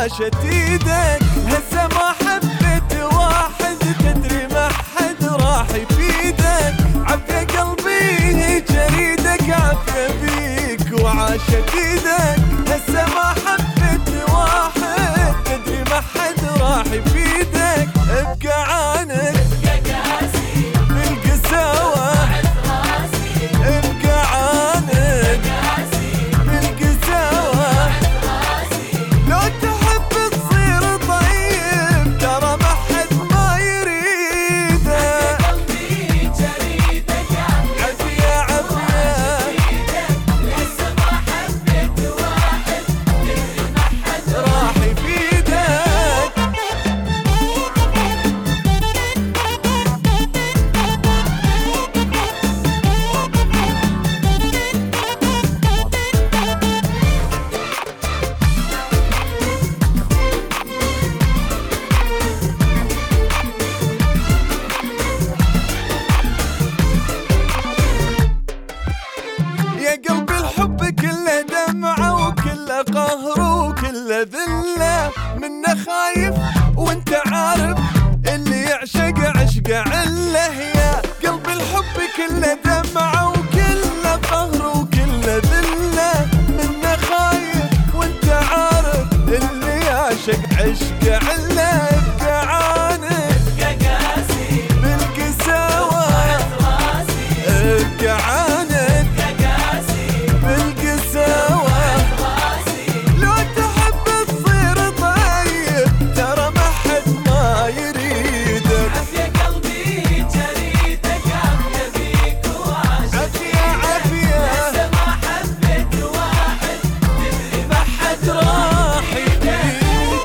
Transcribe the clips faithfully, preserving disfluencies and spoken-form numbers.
وعاشت ايدك. هسه ما حبيت واحد تدري ما حد راح يفيدك. عافية قلبي جريدك عافية بيك وعاشت ايدك. هسه ما حبيت واحد تدري ما حد راح يفيدك. ابقى عانك بالقساوة، ابقى عانك بالقساوة. لو تحب تصير طيب ترى ما حد ما يريدك. قلبي جريدك عافية عافية لسه ما حبيت واحد تدري ما حد راح يفيدك. يا قلبي الحب كله دمعة وكله قهر وكله ذلة. منه خايف وانت عارف اللي يعشق عشق عله. يا قلبي الحب كله دمعة وكله قهر وكله ذلة. منه خايف وانت عارف اللي يعشق عشق عله. ابقى عانك قاسي بالقساوة، راسي ابقى عانك بالقساوة. لو تحب تصير طيب ترى ما حد ما يريدك. عافية قلبي جريدك عافية بيك وعاشت عافية عافية لسه ما حبيت واحد تدري ما حد راح يفيدك.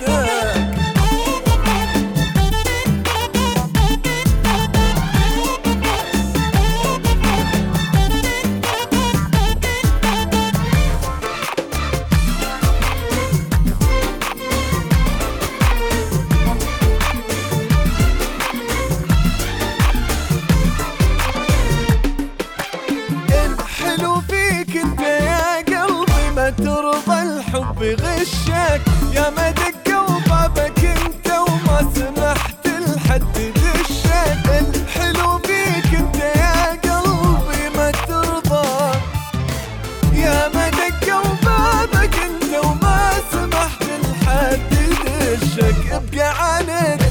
الحلو فيك انت يا قلبي ما ترضى الحب غشك. يا ما دقوا بابك انت وما سمحت لحد دشك. الحلو فيك انت يا قلبي ما ترضى. يا ما دقوا بابك انت وما سمحت لحد دشك. ابقى عانك